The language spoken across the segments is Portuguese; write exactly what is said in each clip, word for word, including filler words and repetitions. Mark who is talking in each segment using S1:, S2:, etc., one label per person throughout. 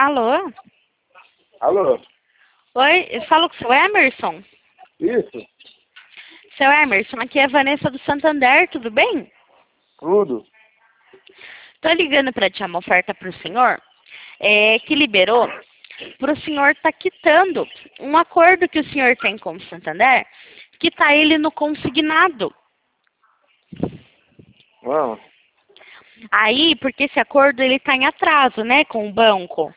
S1: Alô?
S2: Alô?
S1: Oi, eu falo com o seu Emerson?
S2: Isso?
S1: Seu Emerson, aqui é a Vanessa do Santander, tudo bem?
S2: Tudo?
S1: Tô ligando para te dar uma oferta para o senhor, é, que liberou para o senhor estar quitando um acordo que o senhor tem com o Santander, quitar ele no consignado.
S2: Ah,
S1: Aí, porque esse acordo ele está em atraso, né, com o banco.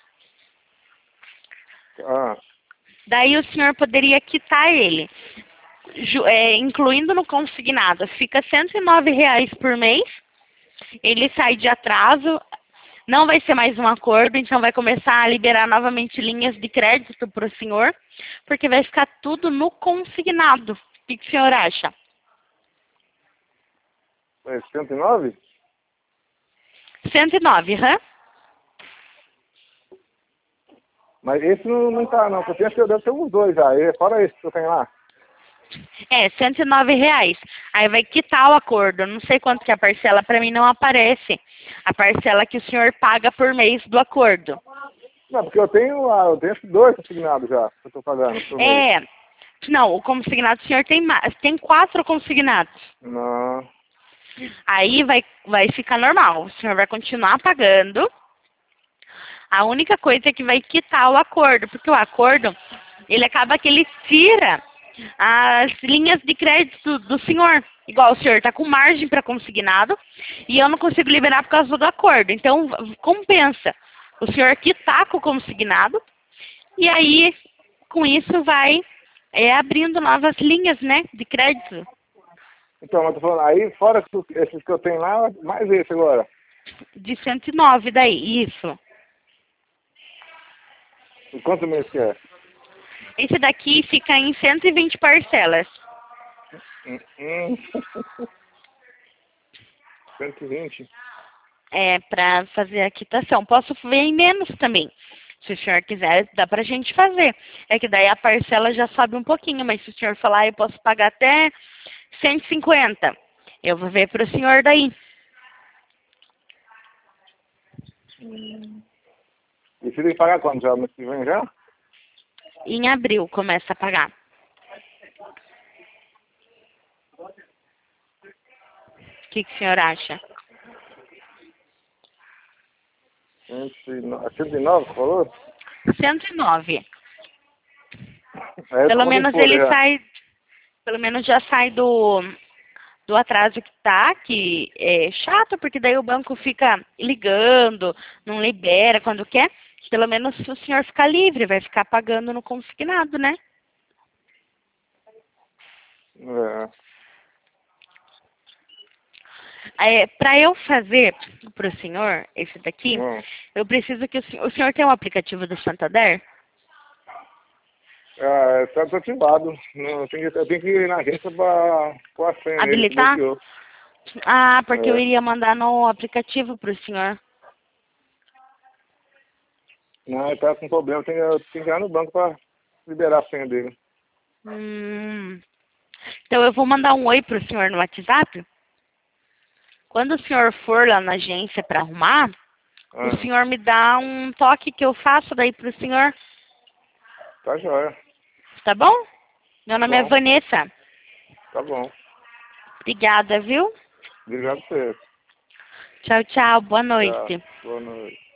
S2: ah,
S1: Daí o senhor poderia quitar ele, ju- é, incluindo no consignado. Fica cento e nove reais por mês. Ele sai de atraso. Não vai ser mais um acordo, então vai começar a liberar novamente linhas de crédito para o senhor, porque vai ficar tudo no consignado. O que, que o senhor acha?
S2: é cento e nove?
S1: cento e nove, hã?
S2: Mas esse não, não tá não, porque eu tenho que deve ter uns dois já. E fora esse que eu tenho lá.
S1: É, cento e nove reais. Aí vai quitar o acordo. Eu não sei quanto que é a parcela, para mim não aparece. A parcela que o senhor paga por mês do acordo.
S2: Não, porque eu tenho lá, eu tenho acho que dois consignados já, que eu tô pagando por mês.
S1: É, não, o consignado o senhor tem mais, tem quatro consignados.
S2: Não.
S1: Aí vai, vai ficar normal. O senhor vai continuar pagando. A única coisa é que vai quitar o acordo, porque o acordo, ele acaba que ele tira as linhas de crédito do senhor. Igual o senhor está com margem para consignado e eu não consigo liberar por causa do acordo. Então, compensa o senhor quitar com o consignado e aí, com isso, vai é, abrindo novas linhas, né, de crédito
S2: Então, eu tô falando, aí fora que- esses que eu tenho lá, mais esse agora.
S1: de cento e nove daí, isso.
S2: E quanto mês que é?
S1: Esse daqui fica em cento e vinte parcelas.
S2: Hum, hum. cento e vinte?
S1: É, para fazer a quitação. Posso ver em menos também. Se o senhor quiser, dá pra gente fazer. É que daí a parcela já sobe um pouquinho, mas se o senhor falar, eu posso pagar até cento e cinquenta. Eu vou ver pro senhor daí.
S2: E você tem que pagar quando? Já mês que vem já?
S1: Em abril começa a pagar. O que, que o senhor acha?
S2: cento e nove, cento e nove, você falou?
S1: cento e nove.
S2: Aí eu tô
S1: Pelo
S2: mandando
S1: menos
S2: folha
S1: ele
S2: já.
S1: sai, pelo menos já sai do, do atraso que tá, que é chato, porque daí o banco fica ligando, não libera quando quer. Pelo menos se o senhor ficar livre, vai ficar pagando no consignado, né?
S2: É.
S1: É, para eu fazer para o senhor esse daqui,
S2: Hum.
S1: eu preciso que o senhor, o senhor tem um aplicativo do Santander?
S2: Ah, está desativado. Não, eu, tenho que, eu tenho que ir na agência para pôr a senha nele que
S1: Habilitar?
S2: bloqueou.
S1: Ah, porque eu
S2: É.
S1: iria mandar no aplicativo para o senhor.
S2: Não, ele tá com problema, eu tenho, eu tenho que ir lá no banco para liberar a senha dele.
S1: Hum. Então eu vou mandar um oi para o senhor no WhatsApp. Quando o senhor for lá na agência para arrumar, o
S2: Ah,
S1: senhor me dá um toque que eu faço daí para o senhor.
S2: tá jóia.
S1: Tá bom? Meu
S2: Tá
S1: nome é
S2: bom,
S1: Vanessa.
S2: tá bom.
S1: Obrigada, viu?
S2: Obrigado por você.
S1: Tchau, tchau. Boa
S2: Tchau.
S1: noite.
S2: Boa noite.